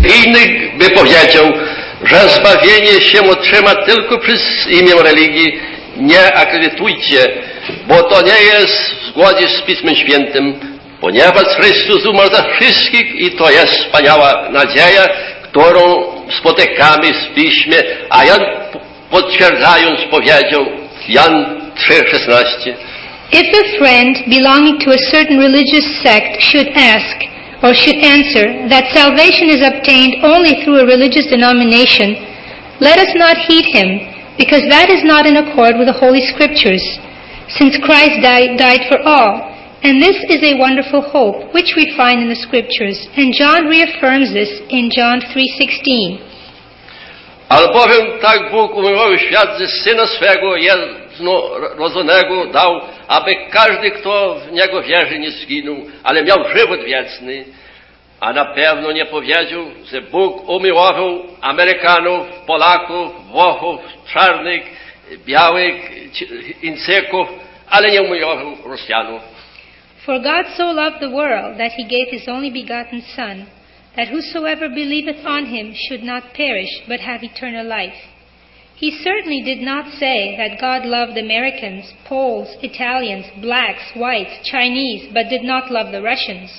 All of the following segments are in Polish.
Inny by powiedział, że zbawienie się otrzyma tylko przez imię religii. Nie akredytujcie, bo to nie jest w zgodzie z Pismem Świętym, ponieważ Chrystus umarł za wszystkich i to jest wspaniała nadzieja, którą spotykamy w Piśmie, a Jan potwierdzając powiedział Jan 3,16. If a friend belonging to a certain religious sect should ask or should answer that salvation is obtained only through a religious denomination, let us not heed him, because that is not in accord with the Holy Scriptures, since Christ died for all. And this is a wonderful hope, which we find in the Scriptures, and John reaffirms this in John 3:16. Albowiem tak Bóg umiłował świat, że Syna swego jednorodzonego dał, aby każdy, kto w Niego wierzy, nie zginął, ale miał żywot wieczny. A na pewno nie powiedział, że Bóg umiłował Amerykanów, Polaków, Włochów, czarnych, białych, Incyków, ale nie umiłował Rosjanów. For God so loved the world that he gave his only begotten Son, that whosoever believeth on him should not perish, but have eternal life. He certainly did not say that God loved Americans, Poles, Italians, blacks, whites, Chinese, but did not love the Russians.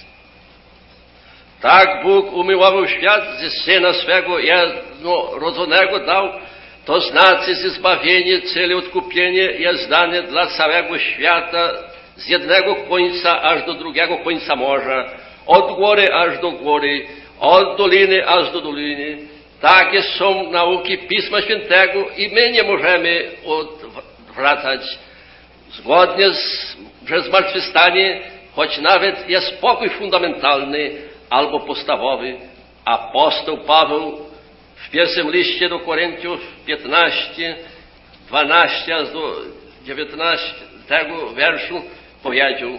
Tak Bóg umiłował świat, że Syna swego jednorodzonego dał, to znaczy, że zbawienie, całe odkupienie jest dane dla całego świata, z jednego końca aż do drugiego końca morza, od góry aż do góry, od doliny aż do doliny. Takie są nauki Pisma Świętego i my nie możemy odwracać. Zgodnie z zmartwychwstanie, choć nawet jest pokój fundamentalny albo podstawowy, apostoł Paweł w pierwszym liście do Koryntiów 15, 12 aż do 19 tego wierszu powiedział,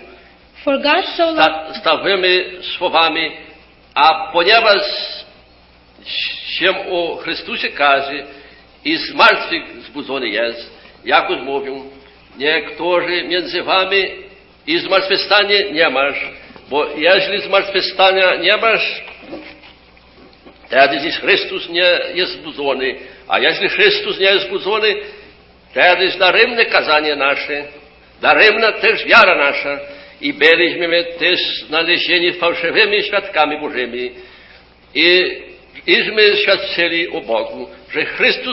stawymi słowami, a ponieważ się o Chrystusie każe i z martwych zbudzony jest, jak już mówią, niektórzy między wami i zmartwychwstanie nie masz, bo jeżeli zmartwychwstania nie masz, wtedy Chrystus nie jest zbudzony, a jeżeli Chrystus nie jest zbudzony, wtedy daremne kazanie nasze, daremna też wiara nasza i byliśmy też znalezieni fałszywymi świadkami Bożymi iśmy świadczyli o Bogu, że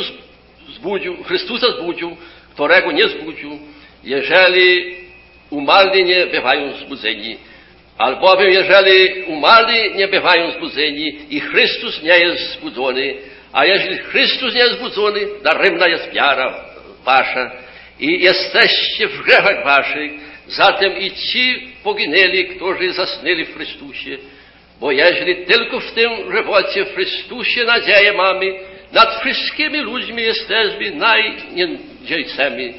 Chrystusa zbudził, którego nie zbudził, jeżeli umarli nie bywają zbudzeni. Albowiem jeżeli umarli nie bywają zbudzeni i Chrystus nie jest zbudzony, a jeżeli Chrystus nie jest zbudzony, daremna jest wiara wasza i jesteście w grzechach waszych, zatem i ci poginęli, którzy zasnęli w Chrystusie. Bo jeżeli tylko w tym żywocie w Chrystusie nadzieję mamy, nad wszystkimi ludźmi jesteśmy najniędziejcami.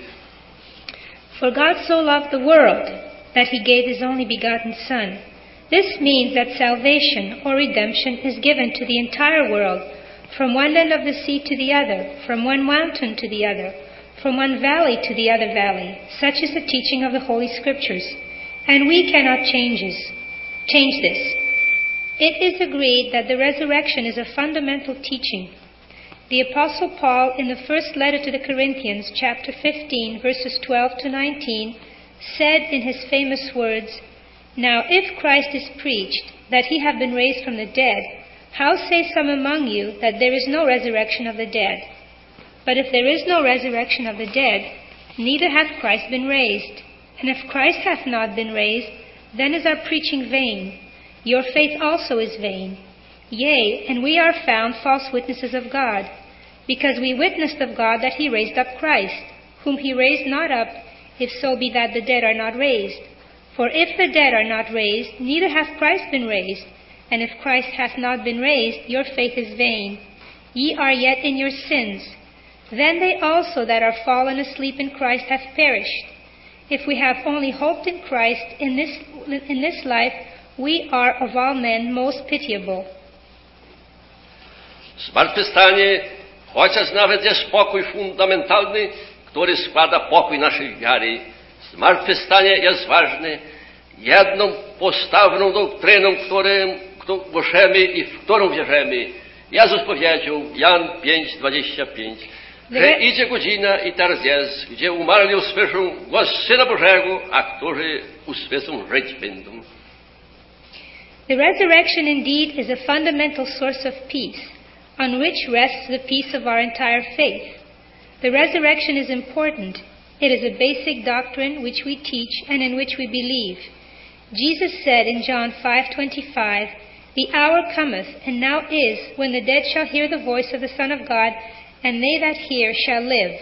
For God so loved the world that he gave his only begotten Son. This means that salvation or redemption is given to the entire world, from one end of the sea to the other, from one mountain to the other, from one valley to the other valley. Such is the teaching of the Holy Scriptures, and we cannot change this. It is agreed that the resurrection is a fundamental teaching. The Apostle Paul, in the first letter to the Corinthians, chapter 15, verses 12 to 19, said in his famous words, "Now if Christ is preached, that he have been raised from the dead, how say some among you that there is no resurrection of the dead? But if there is no resurrection of the dead, neither hath Christ been raised. And if Christ hath not been raised, then is our preaching vain. Your faith also is vain. Yea, and we are found false witnesses of God, because we witnessed of God that he raised up Christ, whom he raised not up, if so be that the dead are not raised. For if the dead are not raised, neither hath Christ been raised. And if Christ hath not been raised, your faith is vain. Ye are yet in your sins. Then they also that are fallen asleep in Christ have perished. If we have only hoped in Christ in this life, we are of all men most pitiable." Zmartwychwstanie, chociaż nawet jest pokój fundamentalny, który składa pokój naszej wiary. Zmartwychwstanie jest ważne. Jedną postawną doktryną, głoszemy i w którą wierzymy. Jezus powiedział, Jan 5:25, że idzie godzina i teraz jest, gdzie umarli usłyszą głos Syna Bożego, a którzy usłyszą żyć będą. The resurrection indeed is a fundamental source of peace, on which rests the peace of our entire faith. The resurrection is important. It is a basic doctrine which we teach and in which we believe. Jesus said in John 5:25, "The hour cometh, and now is, when the dead shall hear the voice of the Son of God, and they that hear shall live."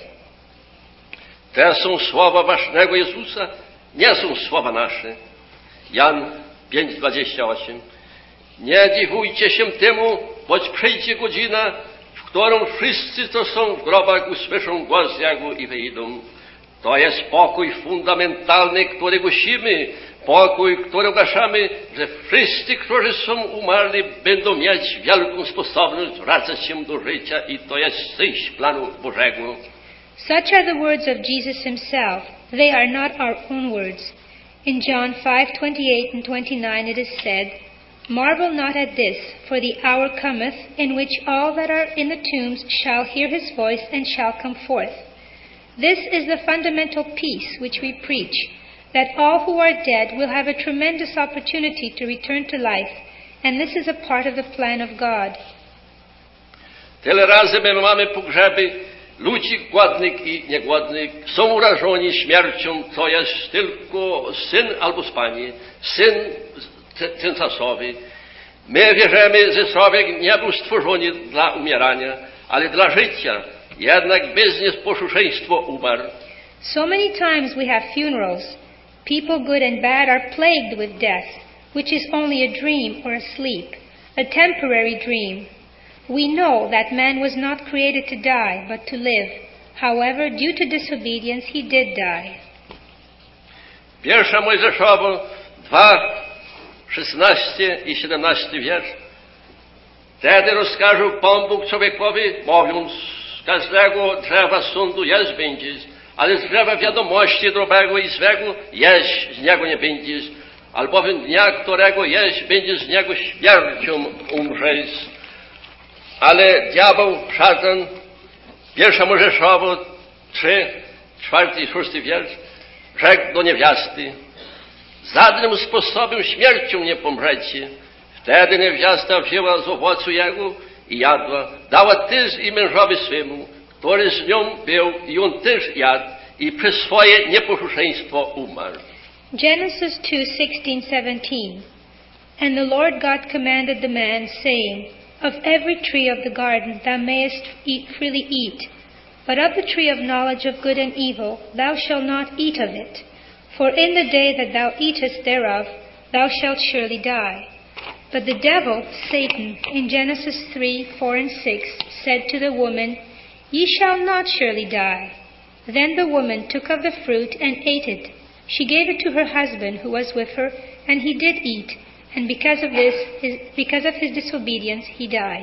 Te są słowa ważnego Jezusa, nie są słowa nasze. Jan 5:28. Nie dziwujcie się temu, choć przyjdzie godzina, w którą wszyscy, co są w grobach, usłyszą głos Jego i wyjdą. To jest pokój fundamentalny, który głosimy, pokój, który ogłaszamy, że wszyscy, którzy są umarli, będą mieć wielką sposobność wracać się do życia i to jest część planu Bożego. Such are the words of Jesus himself. They are not our own words. In John 5:28 and 29 it is said, "Marvel not at this, for the hour cometh, in which all that are in the tombs shall hear his voice and shall come forth." This is the fundamental peace which we preach, that all who are dead will have a tremendous opportunity to return to life, and this is a part of the plan of God. Tyle razy my mamy pogrzeby ludzi głodnych i niegłodnych, są urażeni śmiercią, to jest tylko syn albo z pani, syn tymczasowy. My wierzymy, że człowiek nie był stworzony dla umierania, ale dla życia. Jednak bez nieposłuszeństwa umarł. So many times we have funerals. People good and bad are plagued with death, which is only a dream or a sleep, a temporary dream. We know that man was not created to die, but to live. However, due to disobedience, he did die. Pierwsza Mojżeszowa 2:16 i 17 wiersz. Wtedy rozkaże Pan Bóg człowiekowi, mówiąc, z każdego drzewa sądu jeść będziesz, ale z drzewa wiadomości dobrego i złego jeść z niego nie będziesz, albowiem dnia, którego jeść będziesz z niego śmiercią umrzesz. Ale diabeł, szatan, pierwsza Mojżeszowa 3:4 i 6 wiersz, rzekł do niewiasty, żadnym sposobem śmiercią nie pomrzecie. Wtedy niewiasta wzięła z owocu jego i jadła, dała też i mężowi swemu, który z nią był, i on też jadł, i przez swoje nieposłuszeństwo umarł. Genesis 2:16-17. And the Lord God commanded the man, saying, "Of every tree of the garden thou mayest freely eat, but of the tree of knowledge of good and evil thou shalt not eat of it. For in the day that thou eatest thereof thou shalt surely die." But the devil, Satan, in Genesis 3:4-6, said to the woman, "Ye shall not surely die." Then the woman took of the fruit and ate it. She gave it to her husband who was with her, and he did eat, and because of his disobedience he died.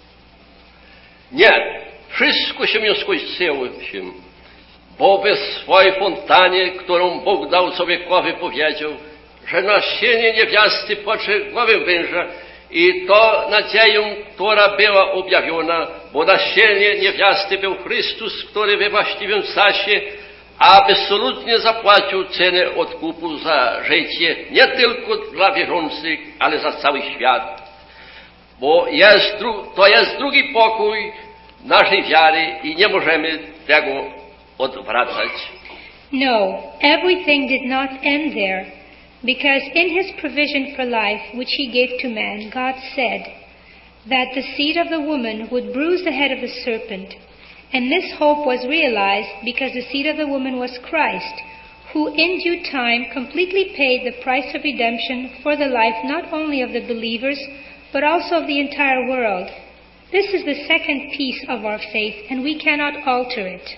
Nie, wszystko się nie skończyło się, bo we swojej fontanie, którą Bóg dał człowiekowi, powiedział, że nasienie niewiasty poczy głowę węża i to nadzieją, która była objawiona, bo nasienie niewiasty był Chrystus, który we właściwym czasie absolutnie zapłacił cenę odkupu za życie, nie tylko dla wierzących, ale za cały świat. Bo to jest drugi pokój naszej wiary i nie możemy tego odwracać. No, everything did not end there, because in his provision for life, which he gave to man, God said that the seed of the woman would bruise the head of the serpent. And this hope was realized because the seed of the woman was Christ, who in due time completely paid the price of redemption for the life not only of the believers, but also of the entire world. This is the second piece of our faith, and we cannot alter it.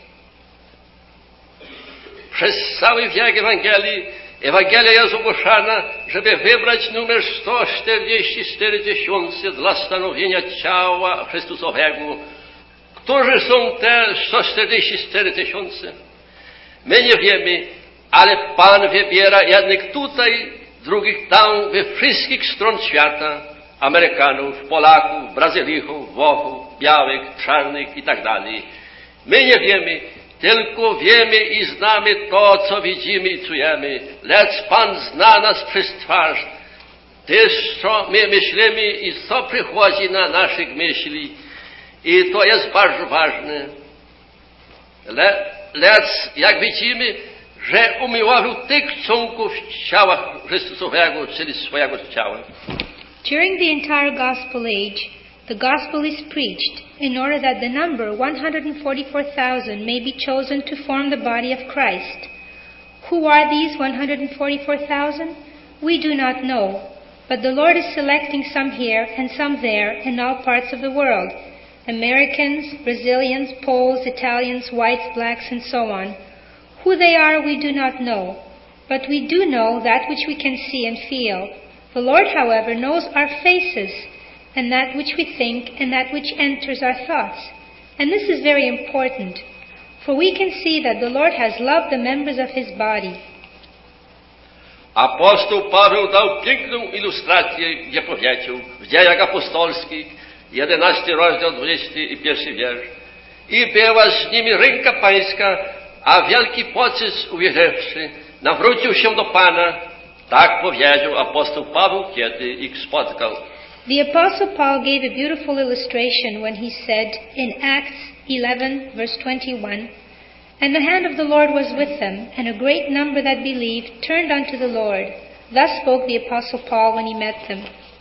Przez cały wiek Ewangelia jest ogłaszana, żeby wybrać numer 144 tysiące dla stanowienia ciała Chrystusowego. Którzy są te 144 tysiące? My nie wiemy, ale Pan wybiera jednych tutaj, drugich tam, we wszystkich stron świata. Amerykanów, Polaków, Brazylijów, Włochów, białych, czarnych i tak dalej. My nie wiemy, tylko wiemy i znamy to, co widzimy i czujemy, lecz Pan zna nas przez twarz, też co my myślimy i co przychodzi na naszych myśli. I to jest bardzo ważne. Lecz jak widzimy, że umiłował tych członków ciała Chrystusowego, czyli swojego ciała. During the entire Gospel age, the Gospel is preached in order that the number 144,000 may be chosen to form the body of Christ. Who are these 144,000? We do not know, but the Lord is selecting some here and some there in all parts of the world. Americans, Brazilians, Poles, Italians, whites, blacks, and so on. Who they are we do not know, but we do know that which we can see and feel. The Lord, however, knows our faces, and that which we think, and that which enters our thoughts. And this is very important, for we can see that the Lord has loved the members of His body. Apostoł Paweł dał piękną ilustrację, gdzie powiedział w Dziejach Apostolskich, 11 rozdział, 21 wiersz. I była z nimi ręka pańska, a wielki pocisk uwierzywszy, nawrócił się do Pana. Tak powiedział apostoł Paweł, kiedy ich spotkał. The Apostle Paul gave a beautiful illustration when he said in Acts 11, verse 21, "And the hand of the Lord was with them, and a great number that believed turned unto the Lord." Thus spoke the Apostle Paul when he met them.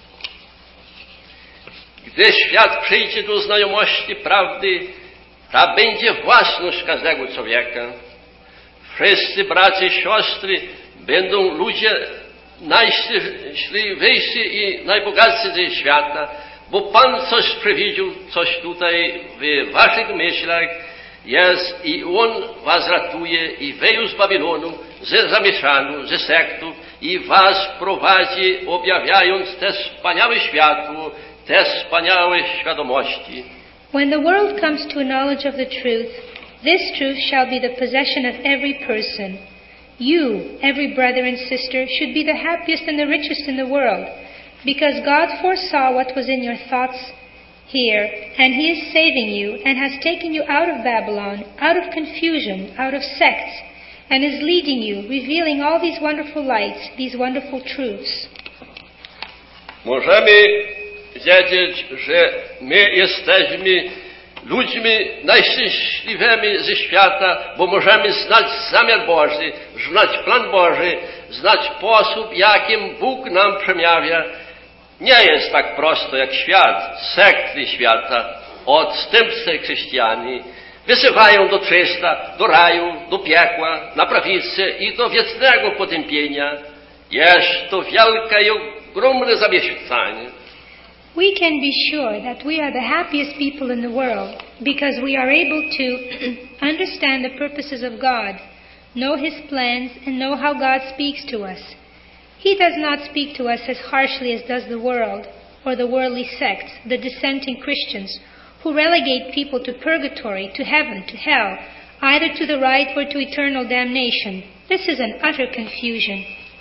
Gdy świat przyjdzie do znajomości prawdy, ta będzie własność każdego człowieka. Wszyscy bracia i siostry będą ludzie najszczęśliwsi i najbogatsi ze świata, bo Pan coś przewidział, coś tutaj w waszych myślach jest i On was ratuje i wyjął z Babilonu, ze zamieszanu, ze sektów i was prowadzi, objawiając te wspaniałe światło, te wspaniałe świadomości. When the world comes to a knowledge of the truth, this truth shall be the possession of every person. You, every brother and sister, should be the happiest and the richest in the world, because God foresaw what was in your thoughts here, and He is saving you and has taken you out of Babylon, out of confusion, out of sects, and is leading you, revealing all these wonderful lights, these wonderful truths. Możemy wiedzieć, że my jesteśmy ludźmi najszczęśliwymi ze świata, bo możemy znać zamiar Boży, znać plan Boży, znać sposób, jakim Bóg nam przemawia. Nie jest tak prosto jak świat, sekty świata, odstępcy chrześcijanie wysyłają do czysta, do raju, do piekła, na prawicę i do wiecznego potępienia. Jest to wielkie i ogromne zamieszanie. We can be sure that we are the happiest people in the world because we are able to understand the purposes of God, know His plans, and know how God speaks to us. He does not speak to us as harshly as does the world or the worldly sects, the dissenting Christians, who relegate people to purgatory, to heaven, to hell, either to the right or to eternal damnation. This is an utter confusion.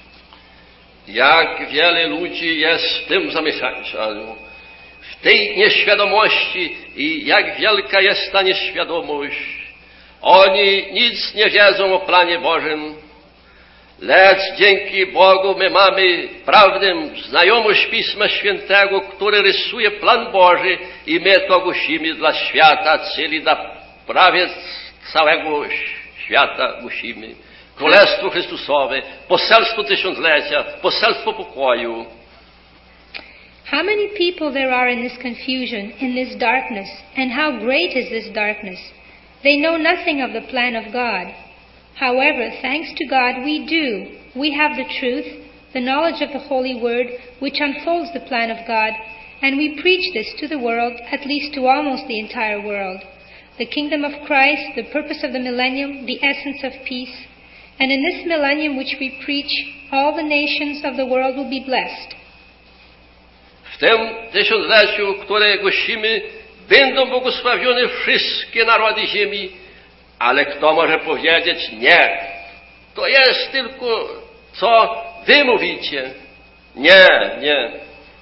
Jak wiele ludzi jest w tym zamieszaniu, w tej nieświadomości i jak wielka jest ta nieświadomość. Oni nic nie wiedzą o planie Bożym, lecz dzięki Bogu my mamy prawdę, znajomość Pisma Świętego, który rysuje plan Boży i my to głosimy dla świata, czyli dla prawie całego świata głosimy. Królestwo Chrystusowe, poselstwo tysiąclecia, poselstwo pokoju. How many people there are in this confusion, in this darkness, and how great is this darkness? They know nothing of the plan of God. However, thanks to God, we do. We have the truth, the knowledge of the Holy Word, which unfolds the plan of God, and we preach this to the world, at least to almost the entire world. The kingdom of Christ, the purpose of the millennium, the essence of peace. And in this millennium which we preach, all the nations of the world will be blessed. W tym tysiącleciu, które głosimy, będą błogosławione wszystkie narody ziemi, ale kto może powiedzieć nie? To jest tylko, co wy mówicie. Nie, nie.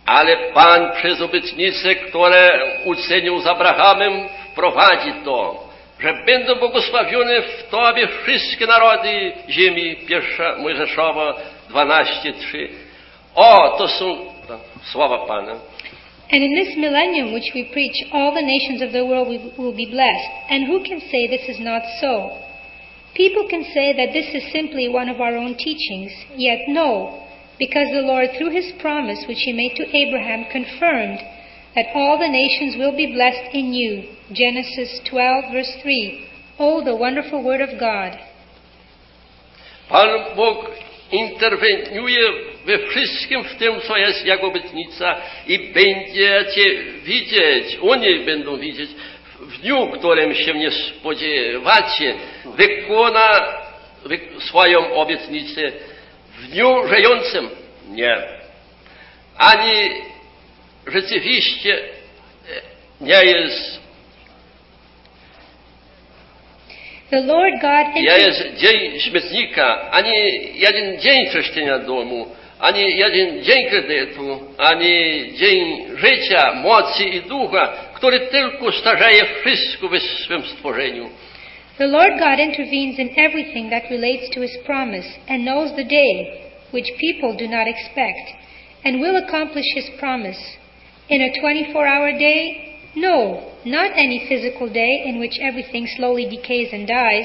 Ale Pan przez obietnice, które uczynił z Abrahamem, wprowadzi to, że będą błogosławione w Tobie wszystkie narody ziemi. 1 Mojżeszowa 12:3. O, to są słowa Pana. And in this millennium which we preach, all the nations of the world will be blessed. And who can say this is not so? People can say that this is simply one of our own teachings, yet no, because the Lord, through His promise which He made to Abraham, confirmed that all the nations will be blessed in you. Genesis 12, verse 3. Oh, the wonderful word of God. Pan Bóg interweniuje we wszystkim w tym, co jest Jego obietnica i będziecie widzieć, oni będą widzieć, w dniu, którym się nie spodziewacie, wykona swoją obietnicę. W dniu żyjącym nie. Ani rzeczywiście nie jest. Nie jest dzień śmietnika, ani jeden dzień czyszczenia domu, ani jeden dzień kredytu, ani dzień życia, mocy i ducha, który tylko starzeje wszystko w swym stworzeniu. The Lord God intervenes in everything that relates to His promise and knows the day which people do not expect and will accomplish His promise. In a 24-hour day? No, not any physical day in which everything slowly decays and dies.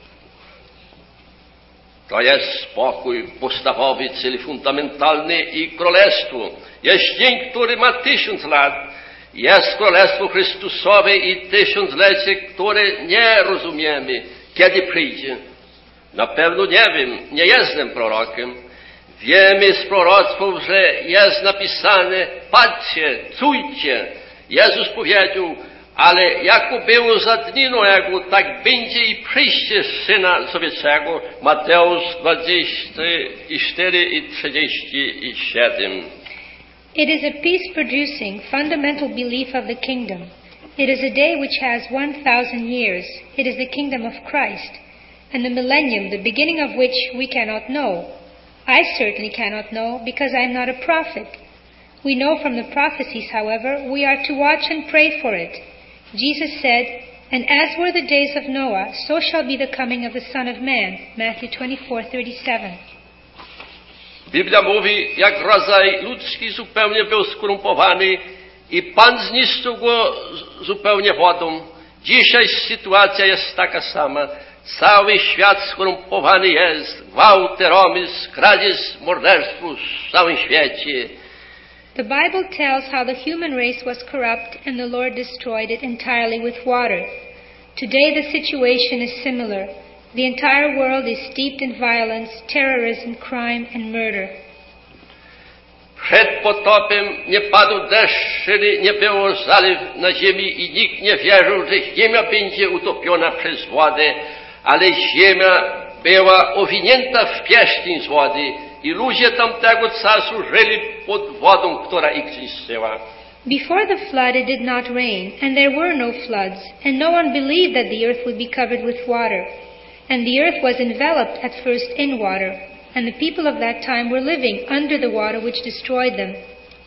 To jest spokój podstawowy, cel fundamentalny i królestwo. Jest dzień, który ma 1000 lat. Jest Królestwo Chrystusowe i tysiąclecie, które nie rozumiemy, kiedy przyjdzie. Na pewno nie wiem, nie jestem prorokiem. Wiemy z proroctwów, że jest napisane, patrzcie, czujcie. Jezus powiedział, ale jako było za dni Noego, tak będzie i przyjście Syna Człowieczego. Mateusz 24 i 37. It is a peace-producing, fundamental belief of the kingdom. It is a day which has 1,000 years. It is the kingdom of Christ, and the millennium, the beginning of which we cannot know. I certainly cannot know, because I am not a prophet. We know from the prophecies, however, we are to watch and pray for it. Jesus said, "And as were the days of Noah, so shall be the coming of the Son of Man." Matthew 24:37. Biblia mówi, jak rodzaj ludzki zupełnie był skorumpowany i Pan zniszczył go zupełnie wodą. Dzisiaj sytuacja jest taka sama. Cały świat skorumpowany jest. Gwałt, terroryzm, kradzież, morderstwo w całym świecie. The Bible tells how the human race was corrupt and the Lord destroyed it entirely with water. Today the situation is similar. The entire world is steeped in violence, terrorism, crime and murder. Przed potopem nie padł deszcz, czyli nie było zalew na ziemi i nikt nie wierzył, że ziemia będzie utopiona przez wodę, ale ziemia była owinięta w pierścień z wody i ludzie tamtego czasu żyli pod wodą, która ich zniszczyła. Before the flood it did not rain, and there were no floods, and no one believed that the earth would be covered with water. And the earth was enveloped at first in water, and the people of that time were living under the water which destroyed them.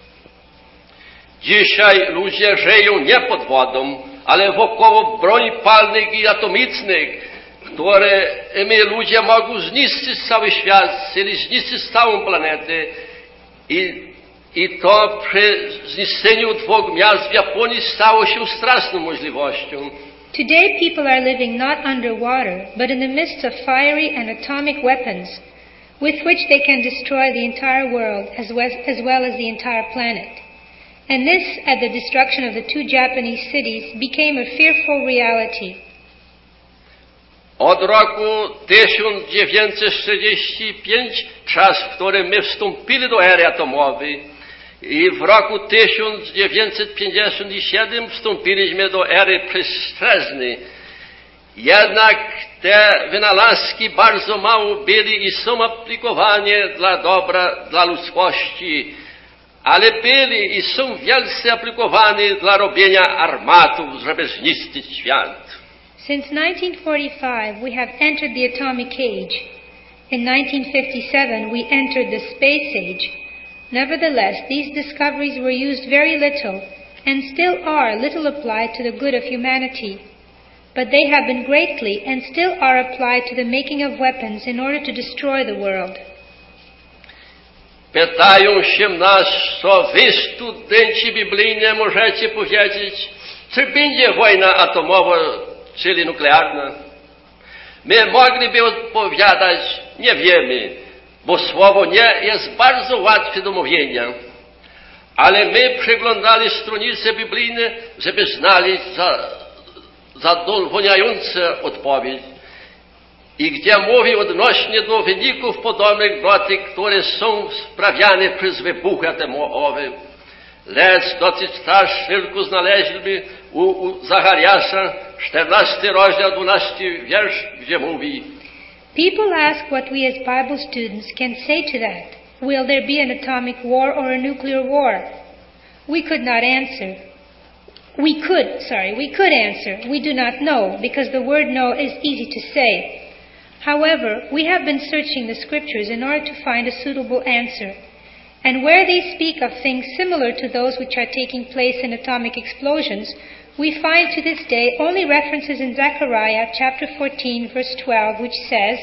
Dzisiaj ludzie żyją nie pod wodą, ale wokoło broni palnych i atomicznych, które my ludzie mogą zniszczyć cały świat, czyli zniszczyć całą planetę. I to przy zniszczeniu 2 miast w Japonii stało się straszną możliwością. Today people are living not under water, but in the midst of fiery and atomic weapons, with which they can destroy the entire world as well as the entire planet. And this, at the destruction of the 2 Japanese cities, became a fearful reality. Od roku 1945, czas, w którym my wstąpili do ery atomowej, i w roku 1957 wstąpiliśmy do ery przestrzennej. Jednak te wynalazki bardzo mało byli i są aplikowane dla dobra, dla ludzkości, ale byli i są wielce aplikowane dla robienia armatów, żeby zniszczyć świat. Since 1945 we have entered the atomic age. In 1957 we entered the space age. Nevertheless, these discoveries were used very little, and still are little applied to the good of humanity. But they have been greatly and still are applied to the making of weapons in order to destroy the world. Pytają się nas, co wy, studenci biblijni, możecie powiedzieć, czy będzie wojna atomowa, czyli nuklearna? My mogliby odpowiadać, nie wiemy, bo słowo nie jest bardzo łatwe do mówienia. Ale my przeglądali stronice biblijne, żeby znaleźć zadowalającą odpowiedź. I gdzie mówi odnośnie do wyników podobnych do tych, które są sprawiane przez wybuchy atomowe. Lecz dosyć też tylko znaleźliby u Zachariasza 14 rozdział 12 wiersz, gdzie mówi: People ask what we as Bible students can say to that. Will there be an atomic war or a nuclear war? We could answer. We do not know, because the word know is easy to say. However, we have been searching the scriptures in order to find a suitable answer. And where they speak of things similar to those which are taking place in atomic explosions, we find to this day only references in Zechariah chapter 14, verse 12, which says,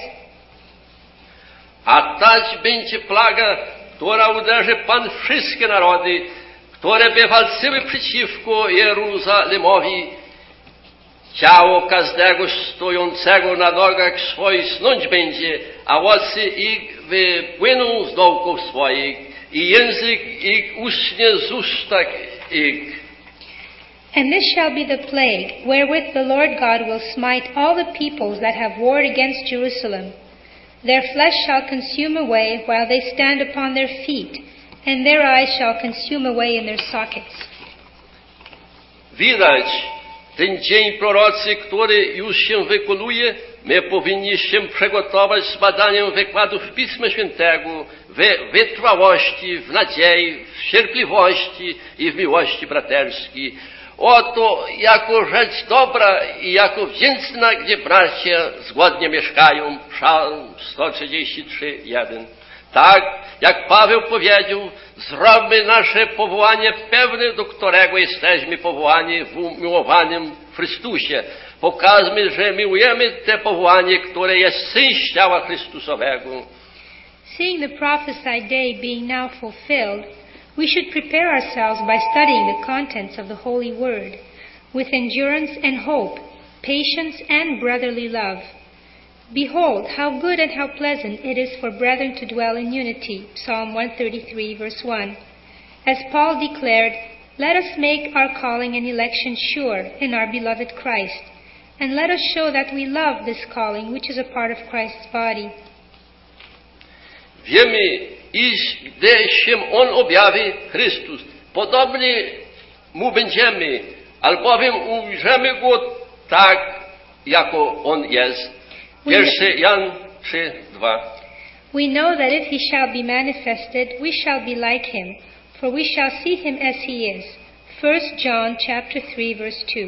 A tać będzie plaga, która uderzy Pan wszystkie narody, które by walczyły przeciwko Jeruzalemowi. Ciało każdego stojącego na nogach swoich snąć będzie, a włosy ich wypłyną z dołków swoich i język ich uschnie z usta ich. And this shall be the plague, wherewith the Lord God will smite all the peoples that have warred against Jerusalem. Their flesh shall consume away while they stand upon their feet, and their eyes shall consume away in their sockets. Widać, ten dzień proroczy, który już się wykonuje, my powinni się przygotować z badaniem wykładów Pisma Świętego w wytrwałości, w nadziei, w cierpliwości i w miłości braterskiej. Oto jako rzecz dobra i jako wdzięczna, gdzie bracia zgodnie mieszkają. Psalm 133:1. Tak, jak Paweł powiedział, zróbmy nasze powołanie pewne, do którego jesteśmy powołani w umiłowanym Chrystusie. Pokażmy, że miłujemy te powołanie, które jest syn ciała Chrystusowego. Seeing the prophesied day being now fulfilled, we should prepare ourselves by studying the contents of the Holy Word, with endurance and hope, patience and brotherly love. Behold, how good and how pleasant it is for brethren to dwell in unity. Psalm 133, verse 1. As Paul declared, let us make our calling and election sure in our beloved Christ, and let us show that we love this calling, which is a part of Christ's body. Wiemy, iż gdy się On objawi, Chrystus, podobnie Mu będziemy, albowiem ujrzymy Go tak, jako On jest. Pierwszy Jan 3:2. We know that if He shall be manifested, we shall be like Him, for we shall see Him as He is. 1 John chapter 3, verse 2.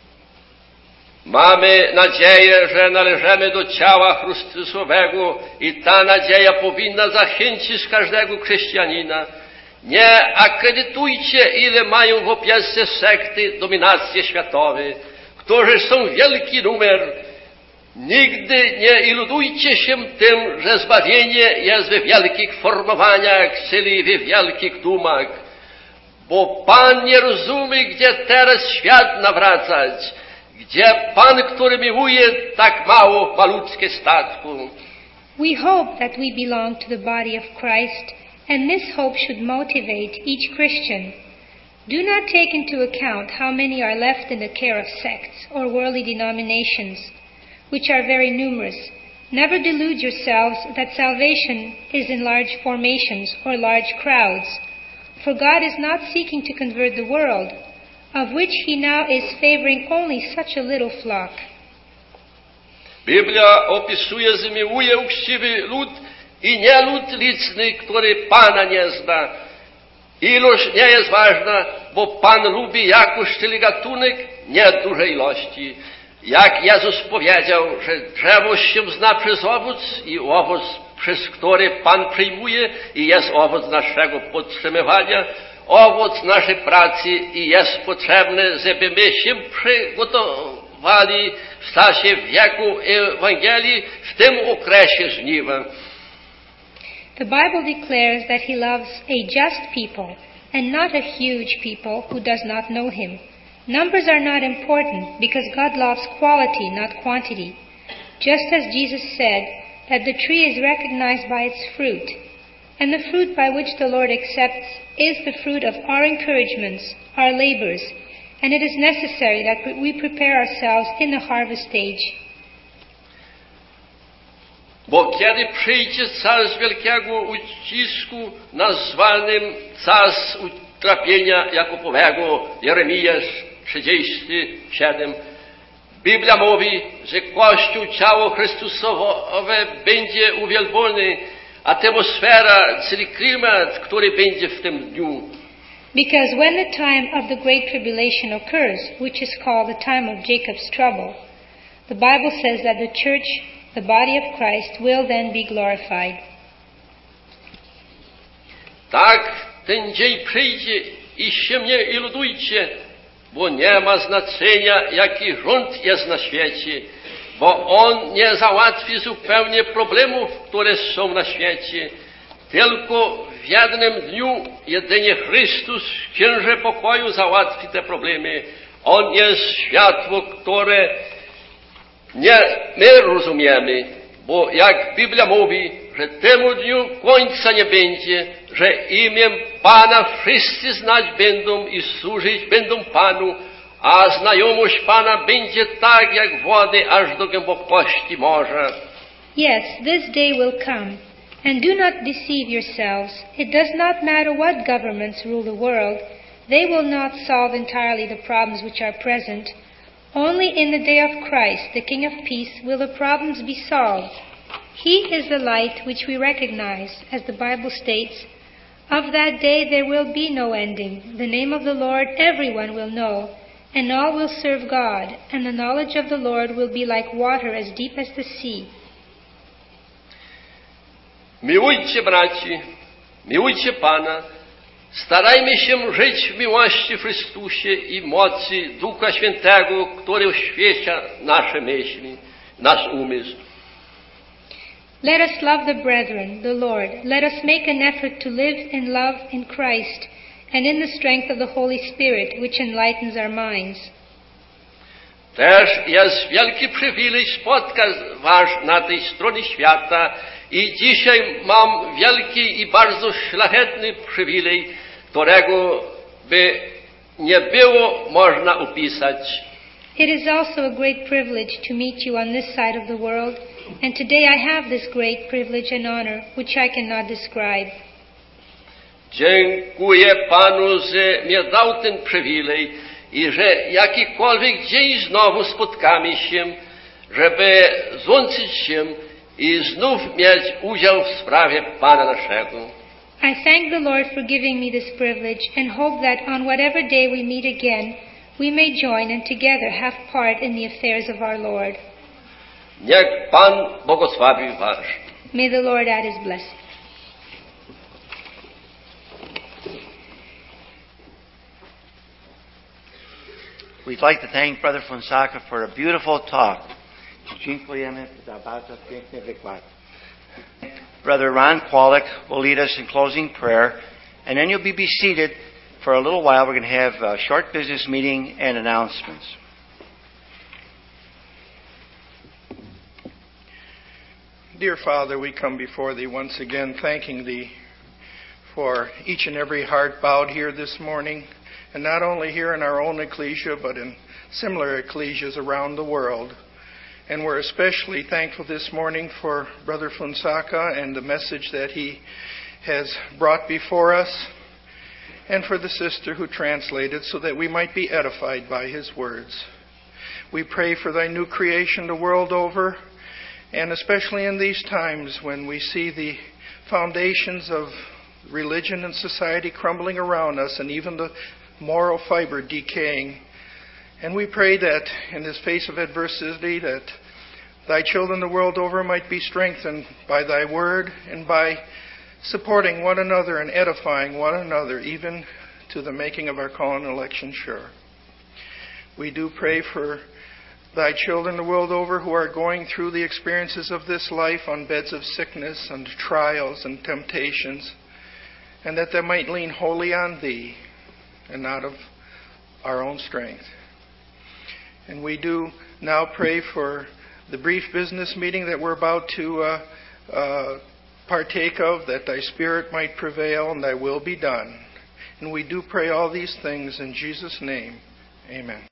Mamy nadzieję, że należymy do ciała Chrystusowego i ta nadzieja powinna zachęcić każdego chrześcijanina. Nie akredytujcie, ile mają w opiece sekty dominacje światowe, którzy są wielki numer. Nigdy nie iludujcie się tym, że zbawienie jest we wielkich formowaniach, czyli we wielkich dumach. Bo Pan nie rozumie, gdzie teraz świat nawracać, gdzie Pan, który miłuje tak mało malutkie statku. We hope that we belong to the body of Christ, and this hope should motivate each Christian. Do not take into account how many are left in the care of sects or worldly denominations, which are very numerous. Never delude yourselves that salvation is in large formations or large crowds, for God is not seeking to convert the world, of which He now is favoring only such a little flock. Biblia opisuje, że miłuje uczciwy lud i nie lud liczny, który Pana nie zna. Ilość nie jest ważna, bo Pan lubi jakość, czyli gatunek, nie dużej ilości. Jak Jezus powiedział, że drzewo się zna przez owoc i owoc przez który Pan przyjmuje i jest owoc naszego podtrzymywania, owoc naszej pracy i jest potrzebny, żeby my się przygotowali w czasie wieku Ewangelii, w tym okresie żniwa. The Bible declares that He loves a just people and not a huge people who does not know Him. Numbers are not important because God loves quality, not quantity. Just as Jesus said that the tree is recognized by its fruit, and the fruit by which the Lord accepts is the fruit of our encouragements, our labors, and it is necessary that we prepare ourselves in the harvest stage. Bo kiedy przyjdzie czas wielkiego ucisku, nazwanym czas utrapienia Jakubowego, Jeremiasz 37, Biblia mówi, że Kościół, ciało Chrystusowe będzie uwielbiony, atmosfera, czyli klimat, który będzie w tym dniu. Because when the time of the great tribulation occurs, which is called the time of Jacob's trouble, the Bible says that the church, the body of Christ, will then be glorified. Tak, ten dzień przyjdzie i się nie iludujcie, bo nie ma znaczenia, jaki rząd jest na świecie, bo on nie załatwi zupełnie problemów, które są na świecie. Tylko w jednym dniu jedynie Chrystus, księże pokoju, załatwi te problemy. On jest światło, które nie my rozumiemy, bo jak Biblia mówi, że temu dniu końca nie będzie, że imię Pana wszyscy znać będą i służyć będą Panu, a znajomość Pana będzie tak jak wody aż do głębokości morza. Yes, this day will come. And do not deceive yourselves. It does not matter what governments rule the world. They will not solve entirely the problems which are present. Only in the day of Christ, the King of Peace, will the problems be solved. He is the light which we recognize, as the Bible states. Of that day there will be no ending. The name of the Lord everyone will know, and all will serve God, and the knowledge of the Lord will be like water as deep as the sea. Miłujcie braci, miłujcie Pana, starajmy się żyć w miłości w Chrystusie i mocy Ducha Świętego, który oświeca nasze myśli, nasz umysł. Let us love the brethren, the Lord. Let us make an effort to live in love in Christ and in the strength of the Holy Spirit, which enlightens our minds. Też jest wielki przywilej spotkać was na tej stronie świata i dzisiaj mam wielki i bardzo szlachetny przywilej, którego by nie było można opisać. It is also a great privilege to meet you on this side of the world, and today I have this great privilege and honor, which I cannot describe. Dziękuję Panu, że mi dał ten przywilej i że jakikolwiek dzień znowu spotkamy się, żeby złączyć się i znów mieć udział w sprawie Pana naszego. I thank the Lord for giving me this privilege and hope that on whatever day we meet again, we may join and together have part in the affairs of our Lord. Niech Pan błogosławi was. May the Lord add His blessing. We'd like to thank Brother Fonseca for a beautiful talk. Dziękujemy za bardzo piękny wykład. Brother Ron Kwolek will lead us in closing prayer, and then you'll be seated for a little while. We're going to have a short business meeting and announcements. Dear Father, we come before Thee once again, thanking Thee for each and every heart bowed here this morning, and not only here in our own ecclesia, but in similar ecclesias around the world. And we're especially thankful this morning for Brother Fonseca and the message that he has brought before us, and for the sister who translated so that we might be edified by his words. We pray for Thy new creation the world over, and especially in these times when we see the foundations of religion and society crumbling around us, and even the moral fiber decaying. And we pray that in this face of adversity, that thy children the world over might be strengthened by thy word and by supporting one another and edifying one another, even to the making of our call and election sure. We do pray for thy children the world over who are going through the experiences of this life on beds of sickness and trials and temptations, and that they might lean wholly on thee and not of our own strength. And we do now pray for the brief business meeting that we're about to partake of, that thy Spirit might prevail and thy will be done. And we do pray all these things in Jesus' name. Amen.